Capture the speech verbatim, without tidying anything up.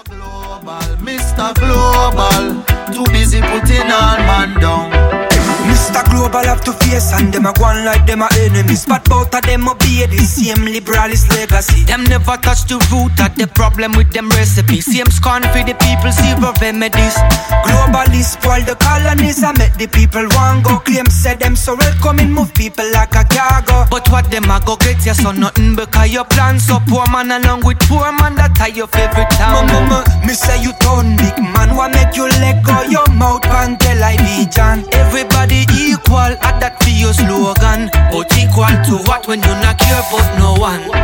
Global, Mister Global, too busy putting all man down. Mister Global have to face and them a go on like them a enemies. But both of them obey the same liberalist legacy. Them never touch the root of the problem with them recipes. Same scorn for the people, zero remedies. Globalists spoil the colonies and make the people want go. Claim say them so welcoming, move people like a cargo. But what them a go get you so nothing because your plan so poor man along with poor man that tie your favorite town. Mama, me say you turn big man, what make you let go your mouth and tell I be John. Everybody equal, at that for your slogan. But equal to what when you not care about no one.